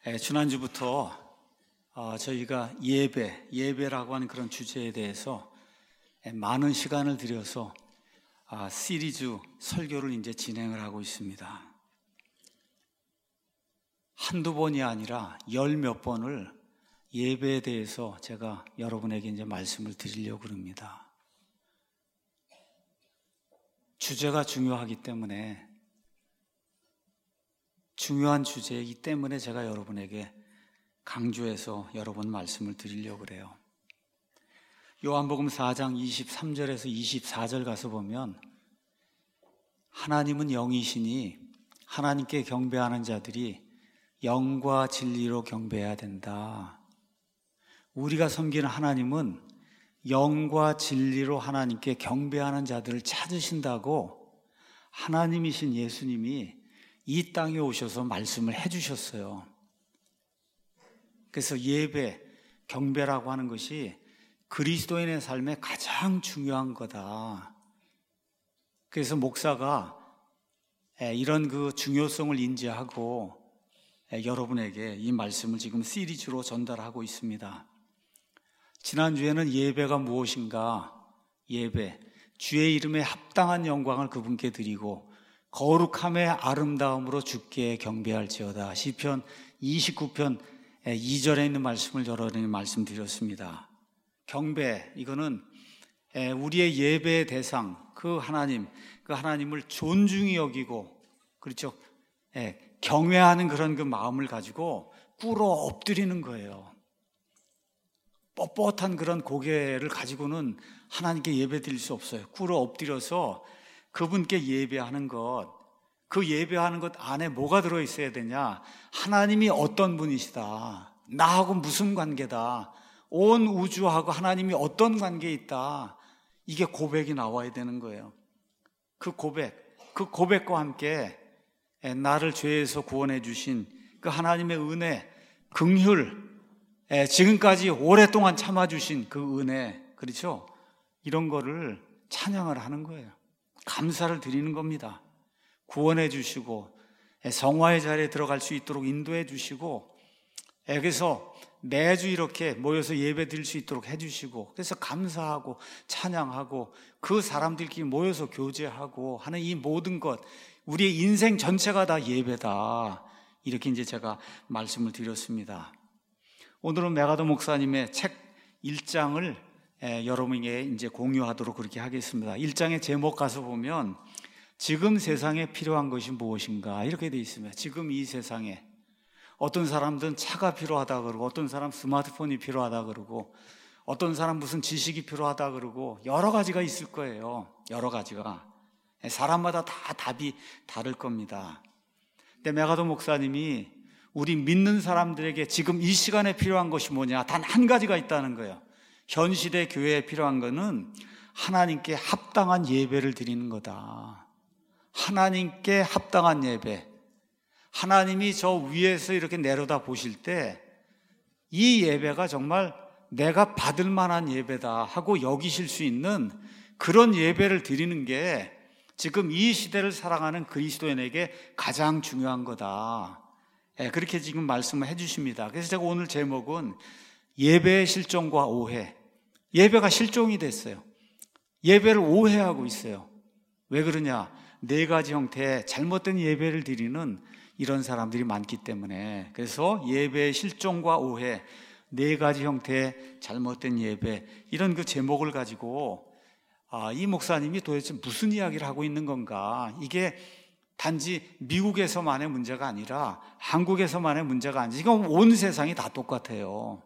지난주부터 저희가 예배라고 하는 그런 주제에 대해서 많은 시간을 들여서 시리즈 설교를 이제 진행을 하고 있습니다. 한두 번이 아니라 열 몇 번을 예배에 대해서 제가 여러분에게 이제 말씀을 드리려고 합니다. 주제가 중요하기 때문에, 중요한 주제이기 때문에 제가 여러분에게 강조해서 여러 번 말씀을 드리려고 그래요. 요한복음 4장 23절에서 24절 가서 보면, 하나님은 영이시니 하나님께 경배하는 자들이 영과 진리로 경배해야 된다. 우리가 섬기는 하나님은 영과 진리로 하나님께 경배하는 자들을 찾으신다고 하나님이신 예수님이 이 땅에 오셔서 말씀을 해주셨어요. 그래서 예배, 경배라고 하는 것이 그리스도인의 삶에 가장 중요한 거다. 그래서 목사가 이런 그 중요성을 인지하고 여러분에게 이 말씀을 지금 시리즈로 전달하고 있습니다. 지난주에는 예배가 무엇인가, 예배, 주의 이름에 합당한 영광을 그분께 드리고 거룩함의 아름다움으로 주께 경배할지어다. 시편 29편 2절에 있는 말씀을 여러분에게 말씀드렸습니다. 경배, 이거는 우리의 예배의 대상, 그 하나님을 존중히 여기고, 그렇죠? 경외하는 그런 그 마음을 가지고 꿇어 엎드리는 거예요. 뻣뻣한 그런 고개를 가지고는 하나님께 예배 드릴 수 없어요. 꿇어 엎드려서 그분께 예배하는 것, 그 예배하는 것 안에 뭐가 들어있어야 되냐? 하나님이 어떤 분이시다, 나하고 무슨 관계다, 온 우주하고 하나님이 어떤 관계에 있다, 이게 고백이 나와야 되는 거예요. 그 고백과 함께 나를 죄에서 구원해 주신 그 하나님의 은혜, 긍휼, 지금까지 오랫동안 참아주신 그 은혜, 그렇죠? 이런 거를 찬양을 하는 거예요. 감사를 드리는 겁니다. 구원해 주시고 성화의 자리에 들어갈 수 있도록 인도해 주시고, 그래서 매주 이렇게 모여서 예배 드릴 수 있도록 해주시고, 그래서 감사하고 찬양하고 그 사람들끼리 모여서 교제하고 하는 이 모든 것, 우리의 인생 전체가 다 예배다. 이렇게 이제 제가 말씀을 드렸습니다. 오늘은 메가더 목사님의 책 1장을 여러분에게 이제 공유하도록 그렇게 하겠습니다. 1장의 제목 가서 보면, 지금 세상에 필요한 것이 무엇인가, 이렇게 되어 있습니다. 지금 이 세상에 어떤 사람들은 차가 필요하다 그러고, 어떤 사람 스마트폰이 필요하다 그러고, 어떤 사람 무슨 지식이 필요하다 그러고, 여러 가지가 있을 거예요. 여러 가지가. 사람마다 다 답이 다를 겁니다. 근데 메가더 목사님이 우리 믿는 사람들에게 지금 이 시간에 필요한 것이 뭐냐, 단 한 가지가 있다는 거예요. 현 시대 교회에 필요한 것은 하나님께 합당한 예배를 드리는 거다. 하나님께 합당한 예배. 하나님이 저 위에서 이렇게 내려다 보실 때 이 예배가 정말 내가 받을 만한 예배다 하고 여기실 수 있는 그런 예배를 드리는 게 지금 이 시대를 살아가는 그리스도인에게 가장 중요한 거다. 그렇게 지금 말씀을 해주십니다. 그래서 제가 오늘 제목은 예배의 실종과 오해. 예배가 실종이 됐어요. 예배를 오해하고 있어요. 왜 그러냐? 4가지 형태의 잘못된 예배를 드리는 이런 사람들이 많기 때문에. 그래서 예배의 실종과 오해, 4가지 형태의 잘못된 예배, 이런 그 제목을 가지고 이 목사님이 도대체 무슨 이야기를 하고 있는 건가? 이게 단지 미국에서만의 문제가 아니라 한국에서만의 문제가 아니라 지금 온 세상이 다 똑같아요.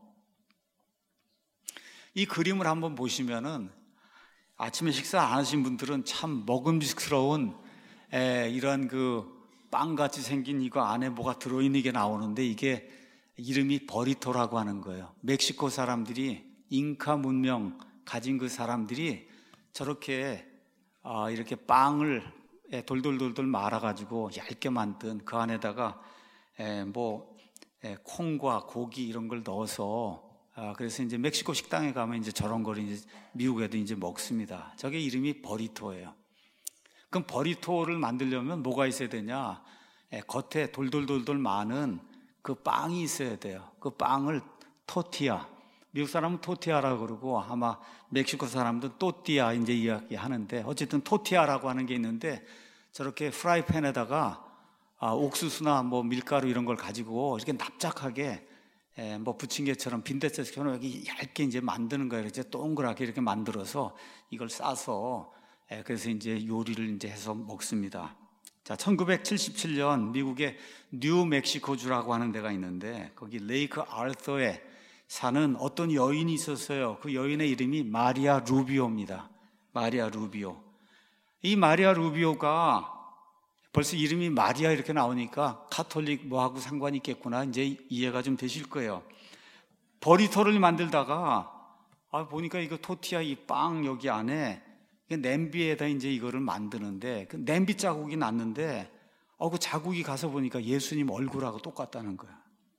이 그림을 한번 보시면은 아침에 식사 안 하신 분들은 참 먹음직스러운 이런 그 빵같이 생긴 이거 안에 뭐가 들어있는 게 나오는데, 이게 이름이 버리토라고 하는 거예요. 멕시코 사람들이, 잉카 문명 가진 그 사람들이 저렇게 이렇게 빵을 돌돌돌돌 말아가지고 얇게 만든 그 안에다가 콩과 고기 이런 걸 넣어서, 그래서 이제 멕시코 식당에 가면 이제 저런 걸 이제 미국에도 이제 먹습니다. 저게 이름이 버리토예요. 그럼 버리토를 만들려면 뭐가 있어야 되냐? 겉에 돌돌돌돌 많은 그 빵이 있어야 돼요. 그 빵을 토티아, 미국 사람은 토티아라고 그러고 아마 멕시코 사람들은 또띠아 이제 이야기하는데 어쨌든 토티아라고 하는 게 있는데 저렇게 프라이팬에다가 옥수수나 뭐 밀가루 이런 걸 가지고 이렇게 납작하게 뭐 부침개처럼 빈대떡처럼 여기 얇게 이제 만드는 거예요. 이제 동그랗게 이렇게 만들어서 이걸 싸서 그래서 이제 요리를 이제 해서 먹습니다. 자, 1977년 미국의 뉴멕시코주라고 하는 데가 있는데 거기 레이크 아르서에 사는 어떤 여인이 있었어요. 그 여인의 이름이 마리아 루비오입니다. 마리아 루비오. 이 마리아 루비오가 벌써 이름이 마리아 이렇게 나오니까 카톨릭 뭐하고 상관이 있겠구나 이제 이해가 좀 되실 거예요. 버리토를 만들다가 보니까 이거 토티아 이 빵 여기 안에 냄비에다 이제 이거를 만드는데 그 냄비 자국이 났는데 그 자국이 가서 보니까 예수님 얼굴하고 똑같다는 거야.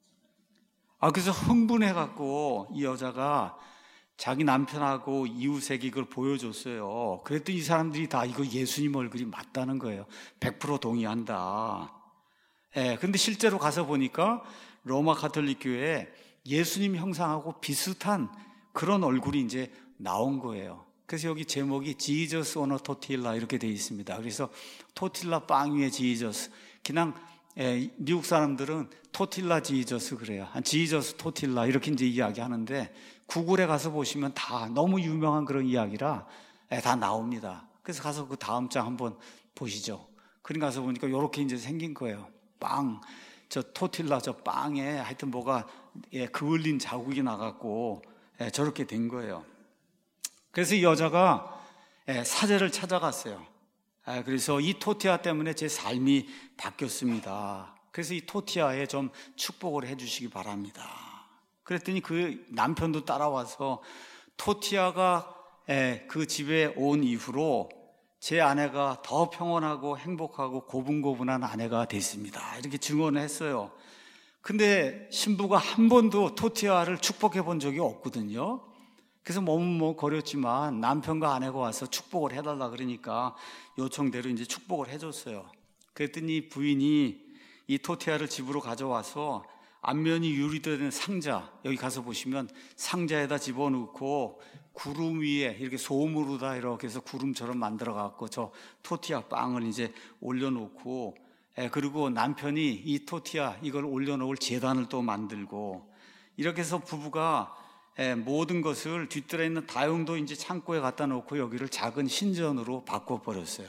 그래서 흥분해갖고 이 여자가 자기 남편하고 이웃에게 이걸 보여줬어요. 그랬더니 이 사람들이 다 이거 예수님 얼굴이 맞다는 거예요. 100% 동의한다. 근데 실제로 가서 보니까 로마 가톨릭 교회에 예수님 형상하고 비슷한 그런 얼굴이 이제 나온 거예요. 그래서 여기 제목이 지저스 오너 토틸라 이렇게 되어 있습니다. 그래서 토틸라 빵 위에 지저스. 그냥 미국 사람들은 토틸라 지저스 그래요. 지저스 토틸라 이렇게 이제 이야기하는데 구글에 가서 보시면 다 너무 유명한 그런 이야기라 다 나옵니다. 그래서 가서 그 다음 장 한번 보시죠. 그림 가서 보니까 이렇게 이제 생긴 거예요. 빵, 저 토틸라 저 빵에 하여튼 뭐가 그을린 자국이 나갖고 저렇게 된 거예요. 그래서 이 여자가 사제를 찾아갔어요. 그래서 이 토티아 때문에 제 삶이 바뀌었습니다. 그래서 이 토티아에 좀 축복을 해주시기 바랍니다. 그랬더니 그 남편도 따라와서 토티아가 그 집에 온 이후로 제 아내가 더 평온하고 행복하고 고분고분한 아내가 됐습니다. 이렇게 증언을 했어요. 근데 신부가 한 번도 토티아를 축복해 본 적이 없거든요. 그래서 머뭇거렸지만 남편과 아내가 와서 축복을 해달라 그러니까 요청대로 이제 축복을 해줬어요. 그랬더니 부인이 이 토티아를 집으로 가져와서 앞면이 유리된 상자, 여기 가서 보시면 상자에다 집어넣고 구름 위에 이렇게 솜으로 다 이렇게 해서 구름처럼 만들어 갖고 저 토티아 빵을 이제 올려놓고 그리고 남편이 이 토티아 이걸 올려놓을 제단을 또 만들고 이렇게 해서 부부가 모든 것을 뒤뜰에 있는 다용도 이제 창고에 갖다 놓고 여기를 작은 신전으로 바꿔버렸어요.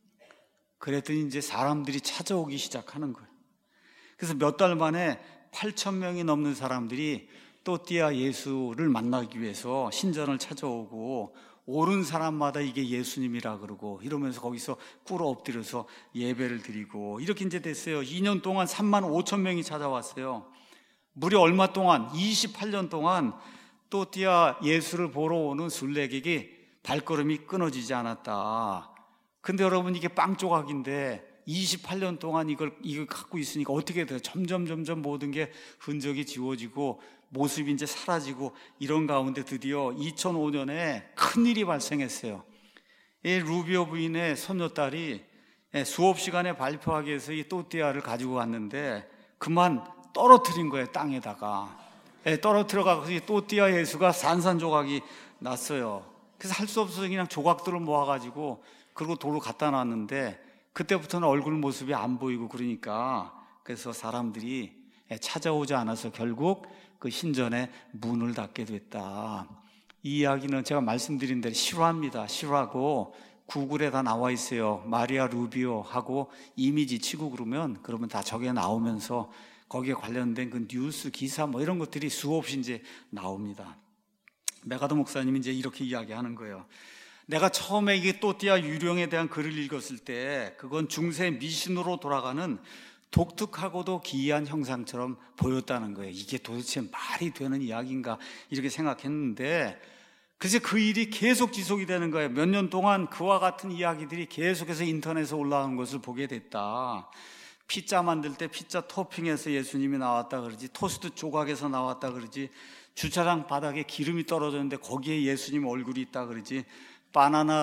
그랬더니 이제 사람들이 찾아오기 시작하는 거예요. 그래서 몇 달 만에 8,000명이 넘는 사람들이 또띠아 예수를 만나기 위해서 신전을 찾아오고 오른 사람마다 이게 예수님이라 그러고 이러면서 거기서 꿇어 엎드려서 예배를 드리고 이렇게 이제 됐어요. 2년 동안 35,000명이 찾아왔어요. 무려 얼마 동안 28년 동안 또띠아 예수를 보러 오는 순례객이 발걸음이 끊어지지 않았다. 근데 여러분 이게 빵 조각인데 28년 동안 이걸 갖고 있으니까 어떻게 돼요? 점점 모든 게 흔적이 지워지고 모습이 이제 사라지고 이런 가운데 드디어 2005년에 큰일이 발생했어요. 이 루비오 부인의 손녀딸이 수업 시간에 발표하기 위해서 이 또띠아를 가지고 왔는데 그만 떨어뜨린 거예요. 땅에다가 떨어뜨려가서 이 또띠아 예수가 산산조각이 났어요. 그래서 할 수 없어서 그냥 조각들을 모아가지고 그리고 도로 갖다 놨는데 그때부터는 얼굴 모습이 안 보이고 그러니까 그래서 사람들이 찾아오지 않아서 결국 그 신전에 문을 닫게 됐다. 이 이야기는 제가 말씀드린 대로 실화입니다. 실화고 구글에 다 나와 있어요. 마리아 루비오 하고 이미지 치고 그러면 다 저게 나오면서 거기에 관련된 그 뉴스 기사 뭐 이런 것들이 수없이 이제 나옵니다. 메가더 목사님이 이제 이렇게 이야기하는 거예요. 내가 처음에 이게 또띠아 유령에 대한 글을 읽었을 때 그건 중세 미신으로 돌아가는 독특하고도 기이한 형상처럼 보였다는 거예요. 이게 도대체 말이 되는 이야기인가 이렇게 생각했는데 그래서 그 일이 계속 지속이 되는 거예요. 몇 년 동안 그와 같은 이야기들이 계속해서 인터넷에 올라오는 것을 보게 됐다. 피자 만들 때 피자 토핑에서 예수님이 나왔다 그러지, 토스트 조각에서 나왔다 그러지, 주차장 바닥에 기름이 떨어졌는데 거기에 예수님 얼굴이 있다 그러지, 바나나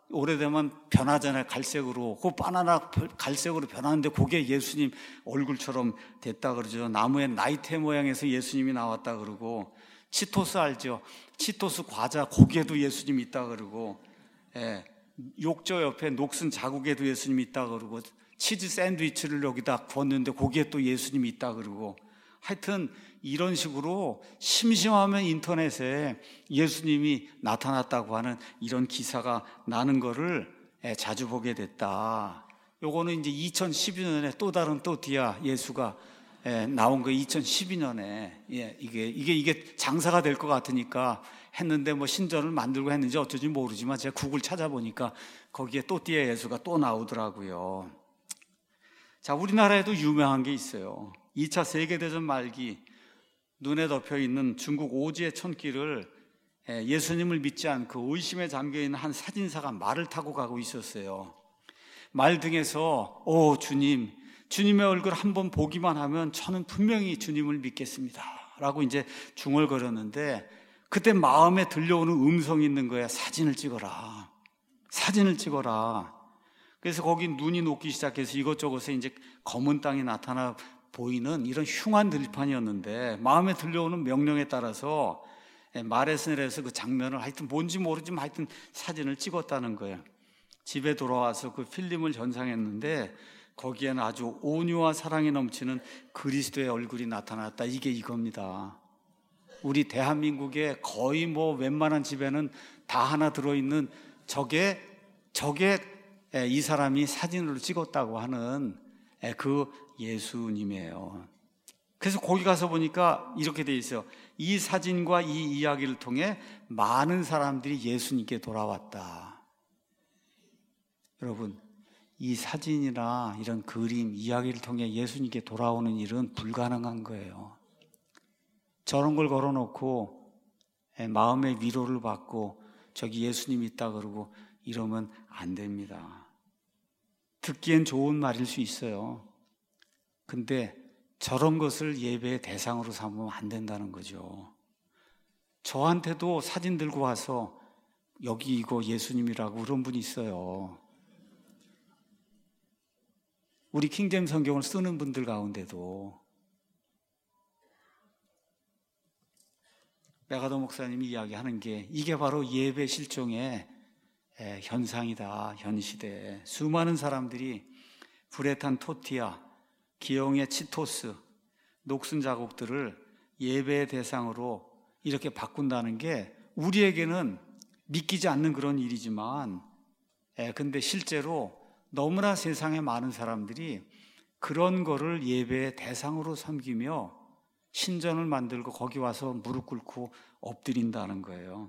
오래되면 변하잖아요. 갈색으로. 그 바나나 갈색으로 변하는데 그게 예수님 얼굴처럼 됐다 그러죠. 나무에 나이테 모양에서 예수님이 나왔다 그러고, 치토스 알죠? 치토스 과자 거기에도 예수님이 있다 그러고, 욕조 옆에 녹슨 자국에도 예수님이 있다 그러고, 치즈 샌드위치를 여기다 구웠는데 거기에 또 예수님이 있다 그러고, 하여튼 이런 식으로 심심하면 인터넷에 예수님이 나타났다고 하는 이런 기사가 나는 거를 자주 보게 됐다. 요거는 이제 2012년에 또 다른 또띠아 예수가 나온 거 2012년에 이게 장사가 될 것 같으니까 했는데 뭐 신전을 만들고 했는지 어쩐지 모르지만 제가 구글 찾아보니까 거기에 또띠아 예수가 또 나오더라고요. 자, 우리나라에도 유명한 게 있어요. 2차 세계대전 말기 눈에 덮여 있는 중국 오지의 촌길을 예수님을 믿지 않고 의심에 잠겨 있는 한 사진사가 말을 타고 가고 있었어요. 말 등에서 주님, 주님의 얼굴 한번 보기만 하면 저는 분명히 주님을 믿겠습니다 라고 이제 중얼거렸는데, 그때 마음에 들려오는 음성이 있는 거야. 사진을 찍어라. 사진을 찍어라. 그래서 거기 눈이 녹기 시작해서 이것저것에 이제 검은 땅이 나타나 보이는 이런 흉한 들판이었는데, 마음에 들려오는 명령에 따라서 말에서 내려서 그 장면을 하여튼 뭔지 모르지만 하여튼 사진을 찍었다는 거예요. 집에 돌아와서 그 필름을 전상했는데 거기에는 아주 온유와 사랑이 넘치는 그리스도의 얼굴이 나타났다. 이게 이겁니다. 우리 대한민국의 거의 뭐 웬만한 집에는 다 하나 들어있는 저게 이 사람이 사진으로 찍었다고 하는 그 예수님이에요. 그래서 거기 가서 보니까 이렇게 돼 있어요. 이 사진과 이 이야기를 통해 많은 사람들이 예수님께 돌아왔다. 여러분, 이 사진이나 이런 그림, 이야기를 통해 예수님께 돌아오는 일은 불가능한 거예요. 저런 걸 걸어놓고 마음의 위로를 받고 저기 예수님이 있다 그러고 이러면 안 됩니다. 듣기엔 좋은 말일 수 있어요. 근데 저런 것을 예배의 대상으로 삼으면 안 된다는 거죠. 저한테도 사진 들고 와서 여기 이거 예수님이라고 그런 분이 있어요. 우리 킹제임스 성경을 쓰는 분들 가운데도 메가더 목사님이 이야기하는 게 이게 바로 예배 실종의 현상이다. 현 시대에 수많은 사람들이 불에 탄 토티아, 기형의 치토스, 녹슨 자국들을 예배의 대상으로 이렇게 바꾼다는 게 우리에게는 믿기지 않는 그런 일이지만, 근데 실제로 너무나 세상에 많은 사람들이 그런 거를 예배의 대상으로 섬기며 신전을 만들고 거기 와서 무릎 꿇고 엎드린다는 거예요.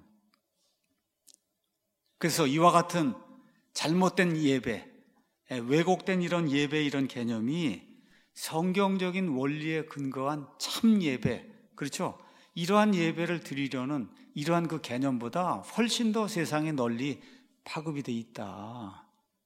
그래서 이와 같은 잘못된 예배, 왜곡된 이런 예배, 이런 개념이 성경적인 원리에 근거한 참 예배, 그렇죠? 이러한 예배를 드리려는 이러한 그 개념보다 훨씬 더 세상에 널리 파급이 돼 있다.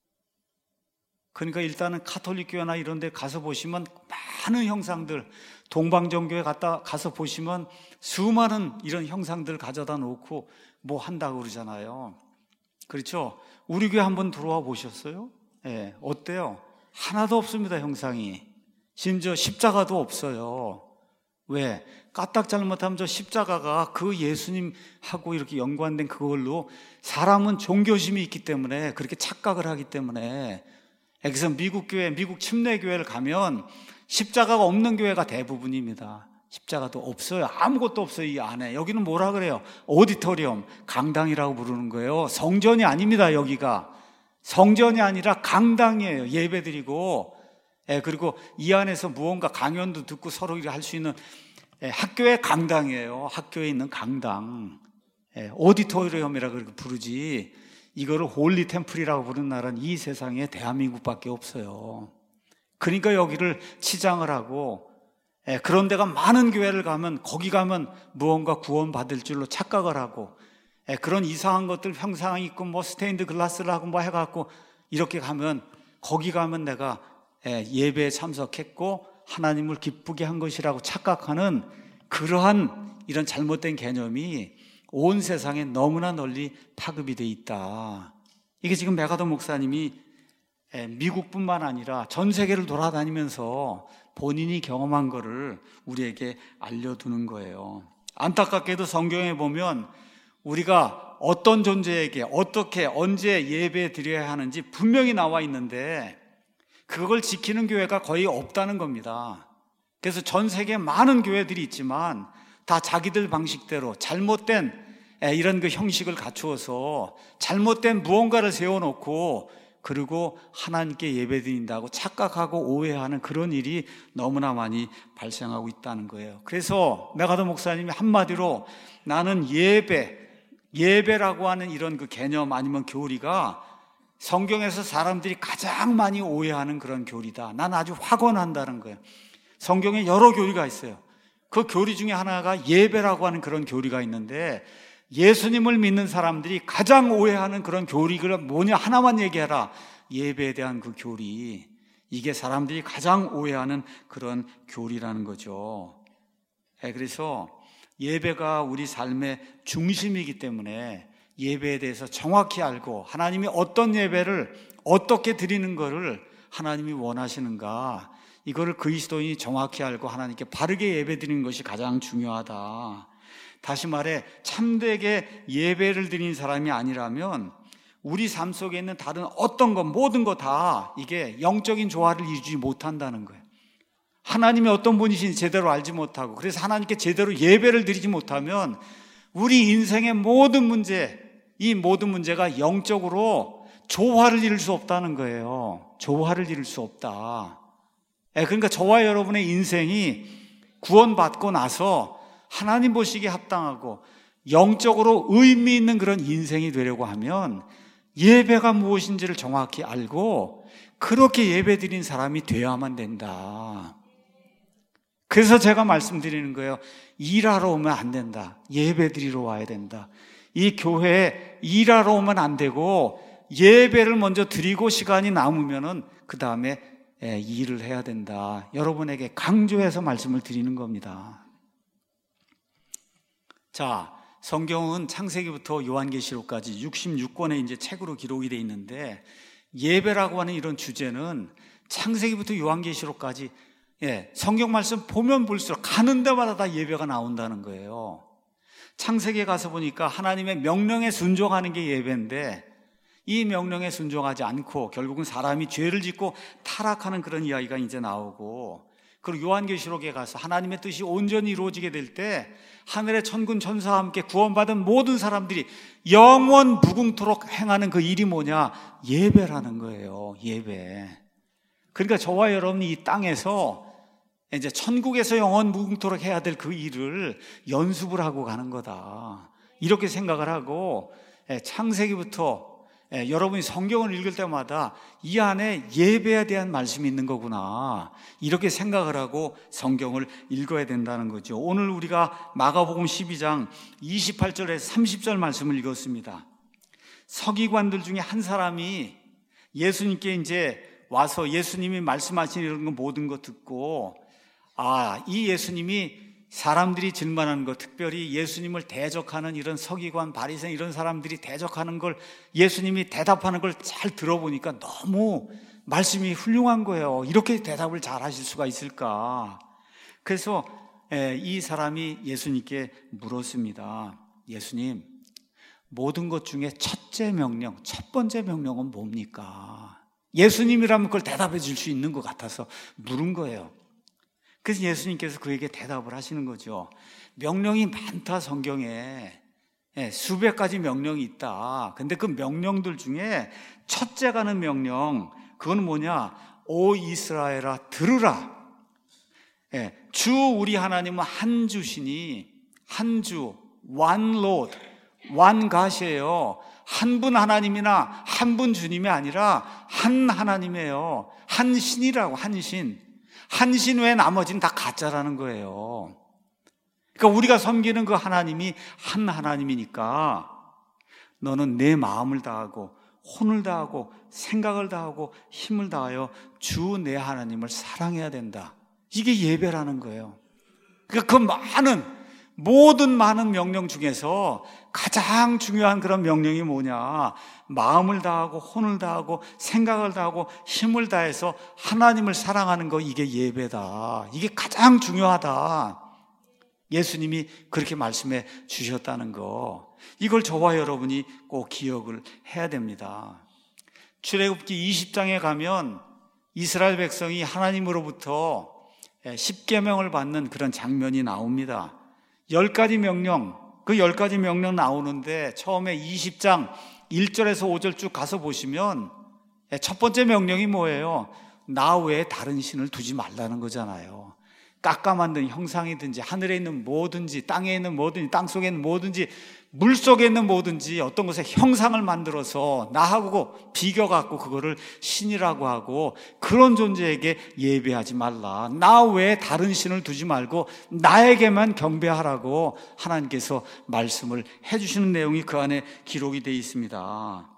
그러니까 일단은 가톨릭 교회나 이런 데 가서 보시면 많은 형상들, 동방정교회 가서 보시면 수많은 이런 형상들 가져다 놓고 뭐 한다고 그러잖아요. 그렇죠? 우리 교회 한번 들어와 보셨어요? 어때요? 하나도 없습니다, 형상이. 심지어 십자가도 없어요. 왜? 까딱 잘못하면 저 십자가가 그 예수님하고 이렇게 연관된 그걸로 사람은 종교심이 있기 때문에 그렇게 착각을 하기 때문에, 그래서 미국 교회, 미국 침례교회를 가면 십자가가 없는 교회가 대부분입니다. 십자가도 없어요. 아무것도 없어요, 이 안에. 여기는 뭐라 그래요? 오디토리엄, 강당이라고 부르는 거예요. 성전이 아닙니다, 여기가. 성전이 아니라 강당이에요. 예배드리고, 그리고 이 안에서 무언가 강연도 듣고 서로 할 수 있는 학교의 강당이에요. 학교에 있는 강당. 오디토리엄이라고 그렇게 부르지. 이거를 홀리 템플이라고 부르는 나라는 이 세상에 대한민국밖에 없어요. 그러니까 여기를 치장을 하고, 그런 데가 많은 교회를 가면 거기 가면 무언가 구원받을 줄로 착각을 하고, 그런 이상한 것들 형상 있고 뭐 스테인드 글라스를 하고 뭐 해갖고 이렇게 가면, 거기 가면 내가 예배에 참석했고 하나님을 기쁘게 한 것이라고 착각하는 그러한 이런 잘못된 개념이 온 세상에 너무나 널리 파급이 돼 있다. 이게 지금 메가더 목사님이 미국뿐만 아니라 전 세계를 돌아다니면서 본인이 경험한 거를 우리에게 알려두는 거예요. 안타깝게도 성경에 보면 우리가 어떤 존재에게 어떻게 언제 예배 드려야 하는지 분명히 나와 있는데 그걸 지키는 교회가 거의 없다는 겁니다. 그래서 전 세계에 많은 교회들이 있지만 다 자기들 방식대로 잘못된 이런 그 형식을 갖추어서 잘못된 무언가를 세워놓고 그리고 하나님께 예배드린다고 착각하고 오해하는 그런 일이 너무나 많이 발생하고 있다는 거예요. 그래서 메가더 목사님이 한마디로 나는 예배라고 하는 이런 그 개념 아니면 교리가 성경에서 사람들이 가장 많이 오해하는 그런 교리다. 난 아주 확언한다는 거예요. 성경에 여러 교리가 있어요. 그 교리 중에 하나가 예배라고 하는 그런 교리가 있는데 예수님을 믿는 사람들이 가장 오해하는 그런 교리가 뭐냐 하나만 얘기해라. 예배에 대한 그 교리. 이게 사람들이 가장 오해하는 그런 교리라는 거죠. 그래서 예배가 우리 삶의 중심이기 때문에 예배에 대해서 정확히 알고 하나님이 어떤 예배를 어떻게 드리는 것을 하나님이 원하시는가, 이거를 그리스도인이 정확히 알고 하나님께 바르게 예배 드리는 것이 가장 중요하다. 다시 말해 참되게 예배를 드리는 사람이 아니라면 우리 삶 속에 있는 다른 어떤 것 모든 것 다 이게 영적인 조화를 이루지 못한다는 거예요. 하나님이 어떤 분이신지 제대로 알지 못하고 그래서 하나님께 제대로 예배를 드리지 못하면 우리 인생의 모든 문제, 이 모든 문제가 영적으로 조화를 이룰 수 없다는 거예요. 조화를 이룰 수 없다. 그러니까 저와 여러분의 인생이 구원받고 나서 하나님 보시기에 합당하고 영적으로 의미 있는 그런 인생이 되려고 하면 예배가 무엇인지를 정확히 알고 그렇게 예배 드린 사람이 되어야만 된다. 그래서 제가 말씀드리는 거예요. 일하러 오면 안 된다. 예배 드리러 와야 된다. 이 교회에 일하러 오면 안 되고 예배를 먼저 드리고 시간이 남으면은 그 다음에 일을 해야 된다. 여러분에게 강조해서 말씀을 드리는 겁니다. 자, 성경은 창세기부터 요한계시록까지 66권의 이제 책으로 기록이 되어 있는데 예배라고 하는 이런 주제는 창세기부터 요한계시록까지 성경 말씀 보면 볼수록 가는 데마다 다 예배가 나온다는 거예요. 창세기에 가서 보니까 하나님의 명령에 순종하는 게 예배인데 이 명령에 순종하지 않고 결국은 사람이 죄를 짓고 타락하는 그런 이야기가 이제 나오고, 그리고 요한계시록에 가서 하나님의 뜻이 온전히 이루어지게 될 때 하늘의 천군 천사와 함께 구원받은 모든 사람들이 영원 무궁토록 행하는 그 일이 뭐냐? 예배라는 거예요. 예배. 그러니까 저와 여러분이 이 땅에서 이제 천국에서 영원 무궁토록 해야 될 그 일을 연습을 하고 가는 거다. 이렇게 생각을 하고 창세기부터 여러분이 성경을 읽을 때마다 이 안에 예배에 대한 말씀이 있는 거구나, 이렇게 생각을 하고 성경을 읽어야 된다는 거죠. 오늘 우리가 마가복음 12장 28절에서 30절 말씀을 읽었습니다. 서기관들 중에 한 사람이 예수님께 이제 와서 예수님이 말씀하신 이런 거 모든 거 듣고, 이 예수님이 사람들이 질문하는 것, 특별히 예수님을 대적하는 이런 서기관, 바리새인 이런 사람들이 대적하는 걸 예수님이 대답하는 걸 잘 들어보니까 너무 말씀이 훌륭한 거예요. 이렇게 대답을 잘 하실 수가 있을까? 그래서 이 사람이 예수님께 물었습니다. 예수님, 모든 것 중에 첫째 명령, 첫 번째 명령은 뭡니까? 예수님이라면 그걸 대답해 줄 수 있는 것 같아서 물은 거예요. 그래서 예수님께서 그에게 대답을 하시는 거죠. 명령이 많다, 성경에. 수백 가지 명령이 있다. 근데 그 명령들 중에 첫째 가는 명령, 그건 뭐냐? 오 이스라엘아, 들으라. 주 우리 하나님은 한 주시니, 한 주, one Lord, one God이에요. 한 분 하나님이나 한 분 주님이 아니라 한 하나님이에요. 한 신이라고, 한 신. 한 신 외에 나머지는 다 가짜라는 거예요. 그러니까 우리가 섬기는 그 하나님이 한 하나님이니까 너는 내 마음을 다하고 혼을 다하고 생각을 다하고 힘을 다하여 주 내 하나님을 사랑해야 된다. 이게 예배라는 거예요. 그러니까 그 많은 모든 많은 명령 중에서 가장 중요한 그런 명령이 뭐냐? 마음을 다하고 혼을 다하고 생각을 다하고 힘을 다해서 하나님을 사랑하는 거, 이게 예배다. 이게 가장 중요하다. 예수님이 그렇게 말씀해 주셨다는 거, 이걸 저와 여러분이 꼭 기억을 해야 됩니다. 출애굽기 20장에 가면 이스라엘 백성이 하나님으로부터 10계명을 받는 그런 장면이 나옵니다. 10가지 명령, 그 10가지 명령 나오는데 처음에 20장 1절에서 5절 쭉 가서 보시면 첫 번째 명령이 뭐예요? 나 외에 다른 신을 두지 말라는 거잖아요. 깎아 만든 형상이든지 하늘에 있는 뭐든지 땅에 있는 뭐든지 땅속에 있는 뭐든지 물속에 있는 뭐든지 어떤 것에 형상을 만들어서 나하고 비교갖고 그거를 신이라고 하고 그런 존재에게 예배하지 말라. 나 외에 다른 신을 두지 말고 나에게만 경배하라고 하나님께서 말씀을 해주시는 내용이 그 안에 기록이 되어 있습니다.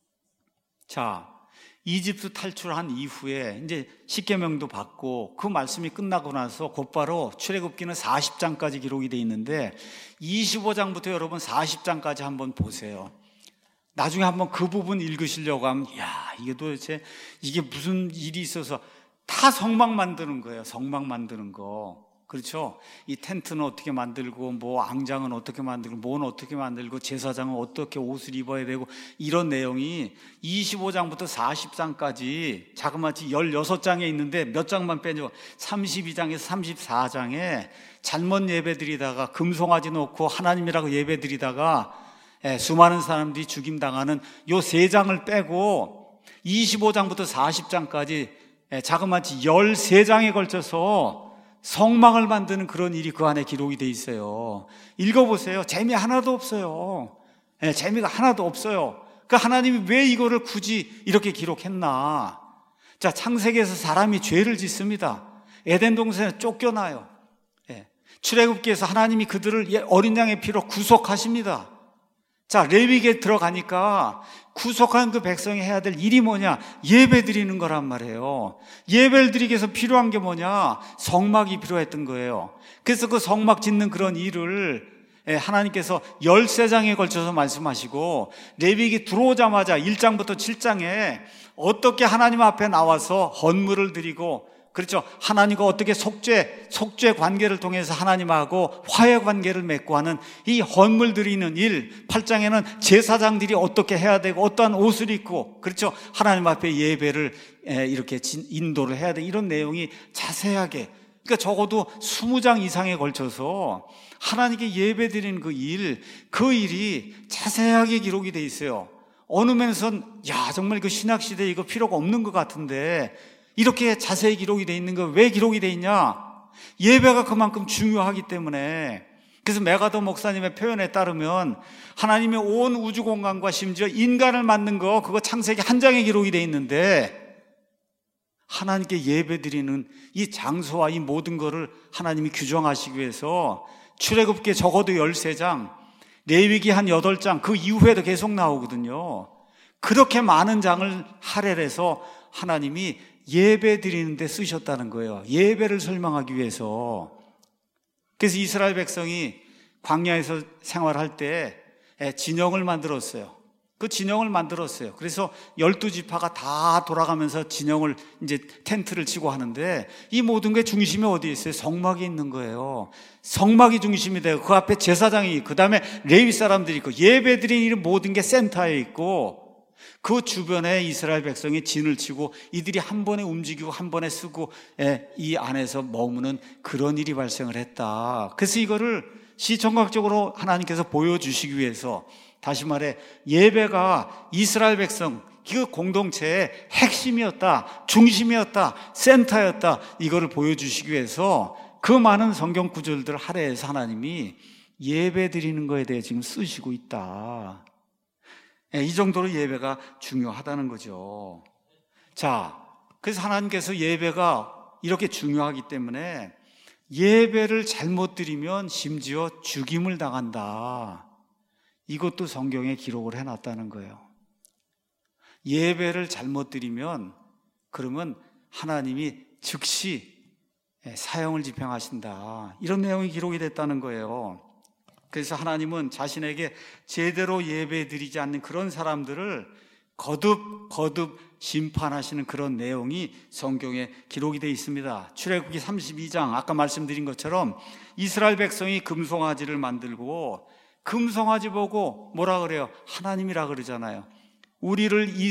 자, 이집트 탈출한 이후에 이제 십계명도 받고 그 말씀이 끝나고 나서 곧바로 출애굽기는 40장까지 기록이 되어 있는데 25장부터 여러분 40장까지 한번 보세요. 나중에 한번 그 부분 읽으시려고 하면 이게 도대체 이게 무슨 일이 있어서 다 성막 만드는 거예요. 성막 만드는 거. 그렇죠? 이 텐트는 어떻게 만들고 뭐 앙장은 어떻게 만들고 뭐는 어떻게 만들고 제사장은 어떻게 옷을 입어야 되고 이런 내용이 25장부터 40장까지 자그마치 16장에 있는데 몇 장만 빼죠. 32장에서 34장에 잘못 예배드리다가 금송아지 놓고 하나님이라고 예배드리다가 수많은 사람들이 죽임당하는 요 3장을 빼고 25장부터 40장까지 자그마치 13장에 걸쳐서 성막을 만드는 그런 일이 그 안에 기록이 돼 있어요. 읽어보세요. 재미 하나도 없어요. 재미가 하나도 없어요. 그 하나님이 왜 이거를 굳이 이렇게 기록했나? 자, 창세기에서 사람이 죄를 짓습니다. 에덴 동산에 쫓겨나요. 출애굽기에서 하나님이 그들을 어린 양의 피로 구속하십니다. 자, 레위기에 들어가니까 구속한 그 백성이 해야 될 일이 뭐냐? 예배 드리는 거란 말이에요. 예배를 드리기 위해서 필요한 게 뭐냐? 성막이 필요했던 거예요. 그래서 그 성막 짓는 그런 일을 하나님께서 13장에 걸쳐서 말씀하시고 레위기 들어오자마자 1장부터 7장에 어떻게 하나님 앞에 나와서 헌물을 드리고, 그렇죠, 하나님과 어떻게 속죄 관계를 통해서 하나님하고 화해 관계를 맺고 하는 이 헌물 드리는 일, 8장에는 제사장들이 어떻게 해야 되고 어떠한 옷을 입고, 그렇죠, 하나님 앞에 예배를 이렇게 인도를 해야 돼, 이런 내용이 자세하게, 그러니까 적어도 20장 이상에 걸쳐서 하나님께 예배 드리는 그 일이 자세하게 기록이 돼 있어요. 어느 면에선 정말 그 신학시대에 이거 필요가 없는 것 같은데 이렇게 자세히 기록이 돼 있는 거, 왜 기록이 돼 있냐? 예배가 그만큼 중요하기 때문에. 그래서 메가더 목사님의 표현에 따르면 하나님의 온 우주 공간과 심지어 인간을 만든 거, 그거 창세기 1장에 기록이 돼 있는데 하나님께 예배 드리는 이 장소와 이 모든 거를 하나님이 규정하시기 위해서 출애굽기 적어도 13장, 레위기 한 8장, 그 이후에도 계속 나오거든요. 그렇게 많은 장을 할애해서 하나님이 예배 드리는 데 쓰셨다는 거예요. 예배를 설명하기 위해서. 그래서 이스라엘 백성이 광야에서 생활할 때 진영을 만들었어요. 그 진영을 만들었어요. 그래서 12지파가 다 돌아가면서 진영을 이제 텐트를 치고 하는데 이 모든 게 중심이 어디에 있어요? 성막이 있는 거예요. 성막이 중심이 되고 그 앞에 제사장이 있고, 그 다음에 레위 사람들이 있고, 예배 드리는 모든 게 센터에 있고, 그 주변에 이스라엘 백성이 진을 치고 이들이 한 번에 움직이고 한 번에 쓰고 이 안에서 머무는 그런 일이 발생을 했다. 그래서 이거를 시청각적으로 하나님께서 보여주시기 위해서, 다시 말해 예배가 이스라엘 백성 그 공동체의 핵심이었다, 중심이었다, 센터였다, 이거를 보여주시기 위해서 그 많은 성경 구절들을 할애해서 하나님이 예배 드리는 거에 대해 지금 쓰시고 있다. 이 정도로 예배가 중요하다는 거죠. 자, 그래서 하나님께서 예배가 이렇게 중요하기 때문에 예배를 잘못 드리면 심지어 죽임을 당한다. 이것도 성경에 기록을 해놨다는 거예요. 예배를 잘못 드리면 그러면 하나님이 즉시 사형을 집행하신다. 이런 내용이 기록이 됐다는 거예요. 그래서 하나님은 자신에게 제대로 예배드리지 않는 그런 사람들을 거듭 심판하시는 그런 내용이 성경에 기록이 되어 있습니다. 출애굽기 32장 아까 말씀드린 것처럼 이스라엘 백성이 금송아지를 만들고 금송아지 보고 뭐라 그래요? 하나님이라 그러잖아요. 우리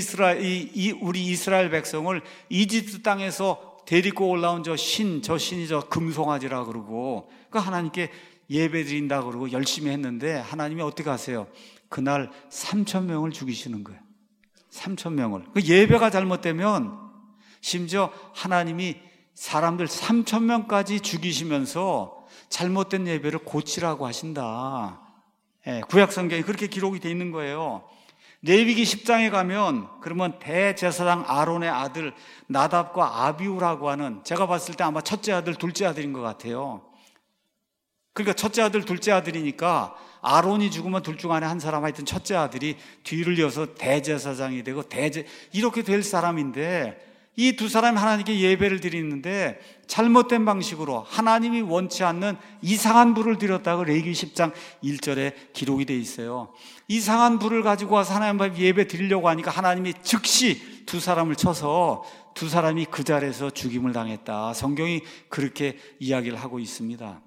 이스라엘 백성을 이집트 땅에서 데리고 올라온 저 신이 저 금송아지라 그러고 그 하나님께 예배 드린다 그러고 열심히 했는데 하나님이 어떻게 하세요? 그날 3,000명을 죽이시는 거예요. 3,000명을. 그 예배가 잘못되면 심지어 하나님이 사람들 3,000명까지 죽이시면서 잘못된 예배를 고치라고 하신다. 구약 성경에 그렇게 기록이 되어 있는 거예요. 레위기 10장에 가면 그러면 대제사장 아론의 아들 나답과 아비후라고 하는, 제가 봤을 때 아마 첫째 아들 둘째 아들인 것 같아요. 그러니까 첫째 아들 둘째 아들이니까 아론이 죽으면 둘 중 안에 한 사람, 하여튼 첫째 아들이 뒤를 이어서 대제사장이 되고 이렇게 될 사람인데, 이 두 사람이 하나님께 예배를 드리는데 잘못된 방식으로 하나님이 원치 않는 이상한 불을 드렸다고 레위기 10장 1절에 기록이 되어 있어요. 이상한 불을 가지고 와서 하나님 앞에 예배 드리려고 하니까 하나님이 즉시 두 사람을 쳐서 두 사람이 그 자리에서 죽임을 당했다. 성경이 그렇게 이야기를 하고 있습니다.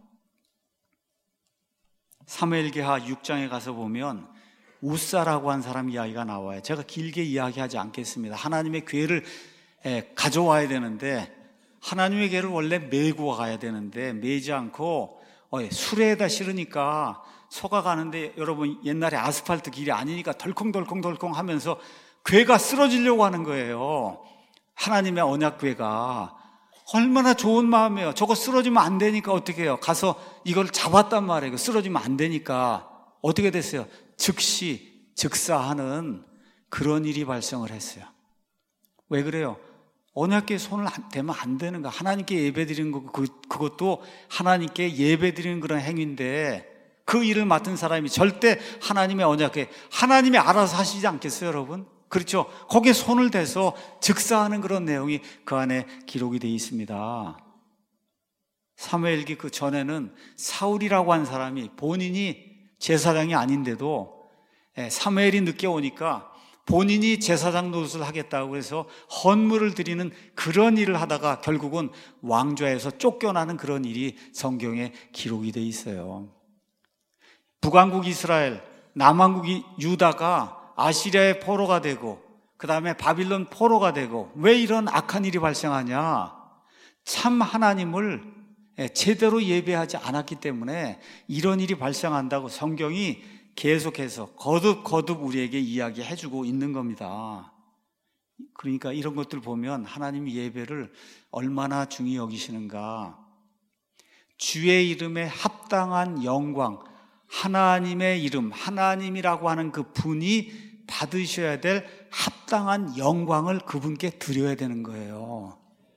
사무엘기하 6장에 가서 보면 우사라고 한 사람 이야기가 나와요. 제가 길게 이야기하지 않겠습니다. 하나님의 궤를 가져와야 되는데 하나님의 궤를 원래 메고 가야 되는데 메지 않고 수레에다 실으니까 소가 가는데, 여러분 옛날에 아스팔트 길이 아니니까 덜컹덜컹 하면서 궤가 쓰러지려고 하는 거예요. 하나님의 언약 궤가 얼마나 좋은 마음이에요. 저거 쓰러지면 안 되니까 어떻게 해요? 가서 이걸 잡았단 말이에요. 쓰러지면 안 되니까 어떻게 됐어요? 즉시 즉사하는 그런 일이 발생을 했어요. 왜 그래요? 언약궤에 손을 대면 안 되는 거야. 하나님께 예배드리는 거, 그것도 하나님께 예배드리는 그런 행위인데 그 일을 맡은 사람이 절대 하나님의 언약궤, 하나님이 알아서 하시지 않겠어요, 여러분? 그렇죠? 거기에 손을 대서 즉사하는 그런 내용이 그 안에 기록이 되어 있습니다. 사무엘기 그 전에는 사울이라고 한 사람이 본인이 제사장이 아닌데도 사무엘이 늦게 오니까 본인이 제사장 노릇을 하겠다고 해서 헌물을 드리는 그런 일을 하다가 결국은 왕좌에서 쫓겨나는 그런 일이 성경에 기록이 되어 있어요. 북왕국 이스라엘, 남왕국 유다가 아시리아의 포로가 되고 그 다음에 바빌론 포로가 되고, 왜 이런 악한 일이 발생하냐? 참 하나님을 제대로 예배하지 않았기 때문에 이런 일이 발생한다고 성경이 계속해서 거듭 우리에게 이야기해주고 있는 겁니다. 그러니까 이런 것들 보면 하나님이 예배를 얼마나 중히 여기시는가. 주의 이름에 합당한 영광, 하나님의 이름, 하나님이라고 하는 그 분이 받으셔야 될 합당한 영광을 그분께 드려야 되는 거예요.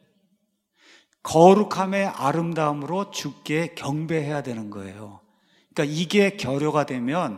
거룩함의 아름다움으로 주께 경배해야 되는 거예요. 그러니까 이게 결여가 되면,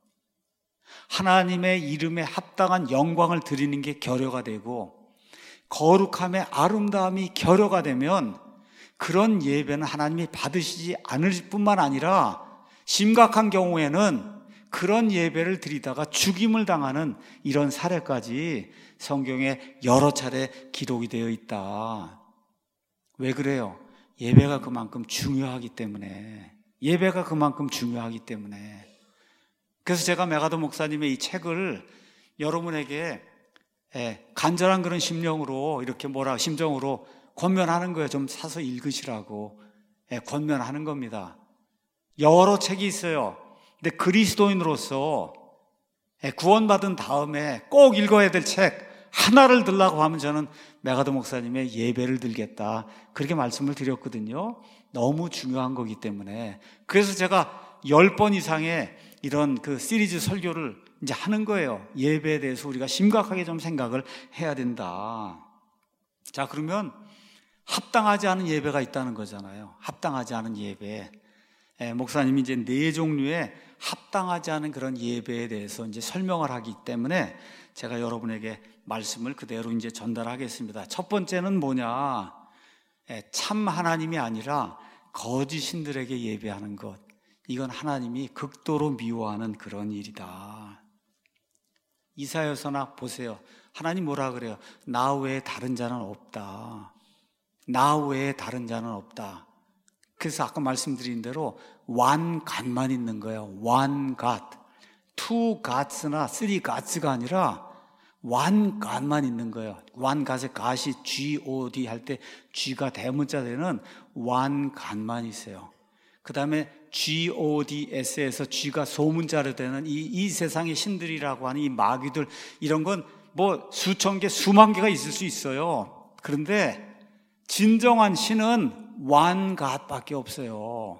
하나님의 이름에 합당한 영광을 드리는 게 결여가 되고 거룩함의 아름다움이 결여가 되면 그런 예배는 하나님이 받으시지 않을 뿐만 아니라 심각한 경우에는 그런 예배를 드리다가 죽임을 당하는 이런 사례까지 성경에 여러 차례 기록이 되어 있다. 왜 그래요? 예배가 그만큼 중요하기 때문에. 예배가 그만큼 중요하기 때문에. 그래서 제가 메가도 목사님의 이 책을 여러분에게 간절한 그런 심령으로 이렇게 심정으로 권면하는 거예요. 좀 사서 읽으시라고 권면하는 겁니다. 여러 책이 있어요. 근데 그리스도인으로서 구원받은 다음에 꼭 읽어야 될 책 하나를 들라고 하면 저는 메가도 목사님의 예배를 들겠다, 그렇게 말씀을 드렸거든요. 너무 중요한 거기 때문에. 그래서 제가 10번 이상의 이런 그 시리즈 설교를 이제 하는 거예요. 예배에 대해서 우리가 심각하게 좀 생각을 해야 된다. 자, 그러면 합당하지 않은 예배가 있다는 거잖아요. 합당하지 않은 예배. 목사님이 이제 4종류의 합당하지 않은 그런 예배에 대해서 이제 설명을 하기 때문에 제가 여러분에게 말씀을 그대로 이제 전달하겠습니다. 첫 번째는 뭐냐? 참 하나님이 아니라 거짓 신들에게 예배하는 것. 이건 하나님이 극도로 미워하는 그런 일이다. 이사야서나 보세요. 하나님 뭐라 그래요? 나 외에 다른 자는 없다. 나 외에 다른 자는 없다. 그래서 아까 말씀드린 대로 one God만 있는 거예요. one God. two Gods나 three Gods가 아니라 one God만 있는 거예요. one God의 God이 G-O-D 할 때 G가 대문자 되는 one God만 있어요. 그 다음에 G-O-D-S에서 G가 소문자로 되는 이 세상의 신들이라고 하는 이 마귀들, 이런 건 뭐 수천 개, 수만 개가 있을 수 있어요. 그런데 진정한 신은 one God밖에 없어요.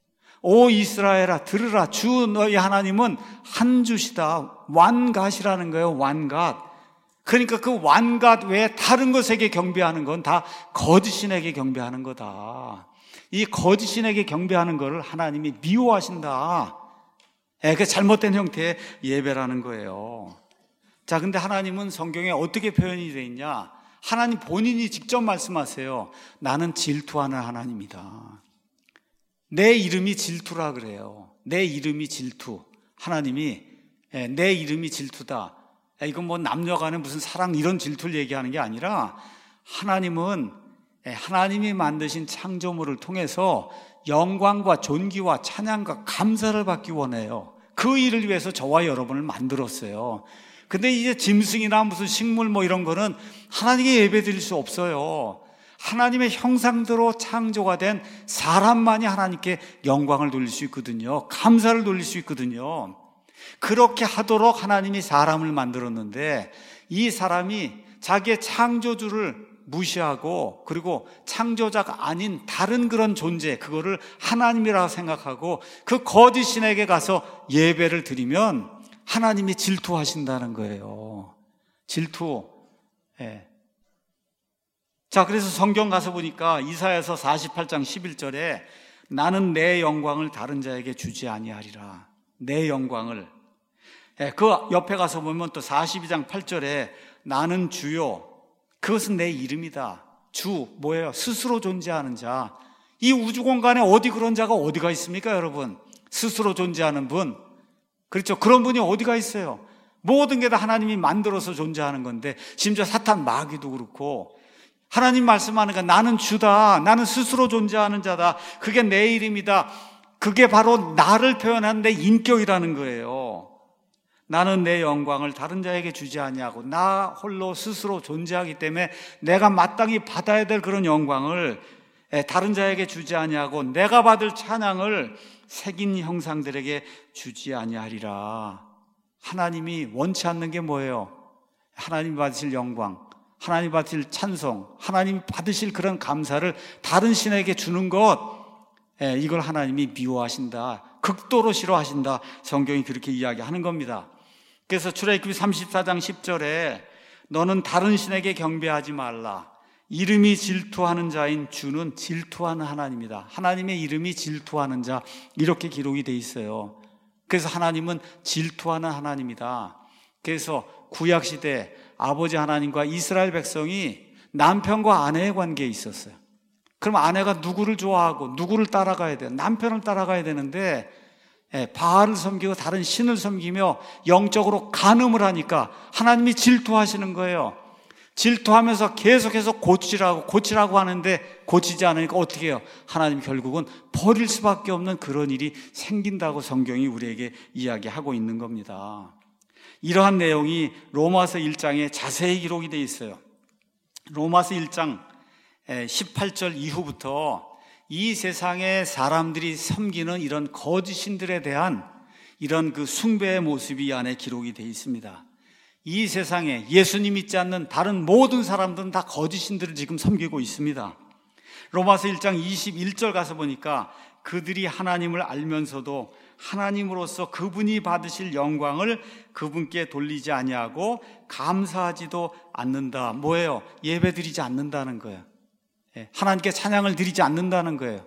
오 이스라엘아 들으라, 주 너희 하나님은 한 주시다. one God이라는 거예요. one God. 그러니까 그 one God 외에 다른 것에게 경배하는 건 다 거짓신에게 경배하는 거다. 이 거짓신에게 경배하는 것을 하나님이 미워하신다. 그 잘못된 형태의 예배라는 거예요. 자, 근데 하나님은 성경에 어떻게 표현이 되어 있냐? 하나님 본인이 직접 말씀하세요. 나는 질투하는 하나님이다. 내 이름이 질투라 그래요. 내 이름이 질투. 하나님이 내 이름이 질투다. 이건 뭐 남녀간에 무슨 사랑 이런 질투를 얘기하는 게 아니라 하나님은 하나님이 만드신 창조물을 통해서 영광과 존귀와 찬양과 감사를 받기 원해요. 그 일을 위해서 저와 여러분을 만들었어요. 근데 이제 짐승이나 무슨 식물 뭐 이런 거는 하나님께 예배 드릴 수 없어요. 하나님의 형상대로 창조가 된 사람만이 하나님께 영광을 돌릴 수 있거든요. 감사를 돌릴 수 있거든요. 그렇게 하도록 하나님이 사람을 만들었는데 이 사람이 자기의 창조주를 무시하고 그리고 창조자가 아닌 다른 그런 존재, 그거를 하나님이라고 생각하고 그 거짓 신에게 가서 예배를 드리면 하나님이 질투하신다는 거예요. 질투. 자, 그래서 성경 가서 보니까 이사야서 48장 11절에 나는 내 영광을 다른 자에게 주지 아니하리라. 내 영광을. 그 옆에 가서 보면 또 42장 8절에 나는 주요. 그것은 내 이름이다. 주, 뭐예요? 스스로 존재하는 자. 이 우주 공간에 어디 그런 자가 어디가 있습니까, 여러분? 스스로 존재하는 분. 그렇죠. 그런 분이 어디가 있어요? 모든 게 다 하나님이 만들어서 존재하는 건데, 심지어 사탄 마귀도 그렇고, 하나님 말씀하는 나는 주다. 나는 스스로 존재하는 자다. 그게 내 이름이다. 그게 바로 나를 표현하는 내 인격이라는 거예요. 나는 내 영광을 다른 자에게 주지 아니하고 나 홀로 스스로 존재하기 때문에 내가 마땅히 받아야 될 그런 영광을 다른 자에게 주지 아니하고 내가 받을 찬양을 색인 형상들에게 주지 아니하리라. 하나님이 원치 않는 게 뭐예요? 하나님 받으실 영광, 하나님 받으실 찬송, 하나님 받으실 그런 감사를 다른 신에게 주는 것, 이걸 하나님이 미워하신다. 극도로 싫어하신다. 성경이 그렇게 이야기하는 겁니다. 그래서 출애굽기 34장 10절에 너는 다른 신에게 경배하지 말라. 이름이 질투하는 자인 주는 질투하는 하나님이다. 하나님의 이름이 질투하는 자, 이렇게 기록이 돼 있어요. 그래서 하나님은 질투하는 하나님이다. 그래서 구약시대 아버지 하나님과 이스라엘 백성이 남편과 아내의 관계에 있었어요. 그럼 아내가 누구를 좋아하고 누구를 따라가야 돼요? 남편을 따라가야 되는데 바알을 섬기고 다른 신을 섬기며 영적으로 간음을 하니까 하나님이 질투하시는 거예요. 질투하면서 계속해서 고치라고 하는데 고치지 않으니까 어떻게 해요? 하나님 결국은 버릴 수밖에 없는 그런 일이 생긴다고 성경이 우리에게 이야기하고 있는 겁니다. 이러한 내용이 로마서 1장에 자세히 기록이 되어 있어요. 로마서 1장 18절 이후부터 이 세상의 사람들이 섬기는 이런 거짓 신들에 대한 이런 그 숭배의 모습이 이 안에 기록이 되어 있습니다. 이 세상에 예수님 믿지 않는 다른 모든 사람들은 다 거짓 신들을 지금 섬기고 있습니다. 로마서 1장 21절 가서 보니까 그들이 하나님을 알면서도 하나님으로서 그분이 받으실 영광을 그분께 돌리지 아니하고 감사하지도 않는다. 뭐예요? 예배드리지 않는다는 거예요. 하나님께 찬양을 드리지 않는다는 거예요.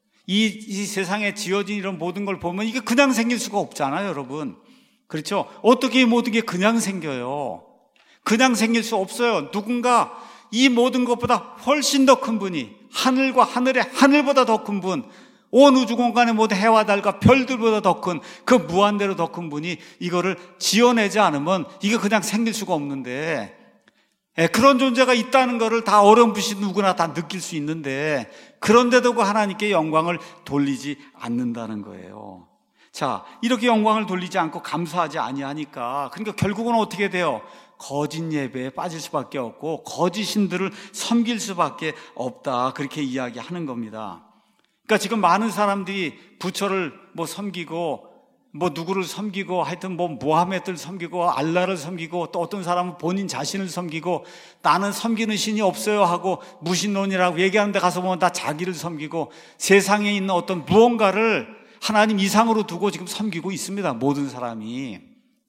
이 세상에 지어진 이런 모든 걸 보면 이게 그냥 생길 수가 없잖아요, 여러분. 그렇죠? 어떻게 이 모든 게 그냥 생겨요? 그냥 생길 수 없어요. 누군가 이 모든 것보다 훨씬 더 큰 분이, 하늘과 하늘의 하늘보다 더 큰 분, 온 우주 공간의 모든 해와 달과 별들보다 더 큰, 그 무한대로 더 큰 분이 이거를 지어내지 않으면 이게 그냥 생길 수가 없는데, 그런 존재가 있다는 것을 다 어렴풋이 누구나 다 느낄 수 있는데, 그런데도 그 하나님께 영광을 돌리지 않는다는 거예요. 자, 이렇게 영광을 돌리지 않고 감사하지 아니하니까, 그러니까 결국은 어떻게 돼요? 거짓 예배에 빠질 수밖에 없고 거짓 신들을 섬길 수밖에 없다, 그렇게 이야기하는 겁니다. 그러니까 지금 많은 사람들이 부처를 섬기고 누구를 섬기고 하여튼 모하메드를 섬기고 알라를 섬기고 또 어떤 사람은 본인 자신을 섬기고 나는 섬기는 신이 없어요 하고 무신론이라고 얘기하는 데 가서 보면 다 자기를 섬기고 세상에 있는 어떤 무언가를 하나님 이상으로 두고 지금 섬기고 있습니다. 모든 사람이.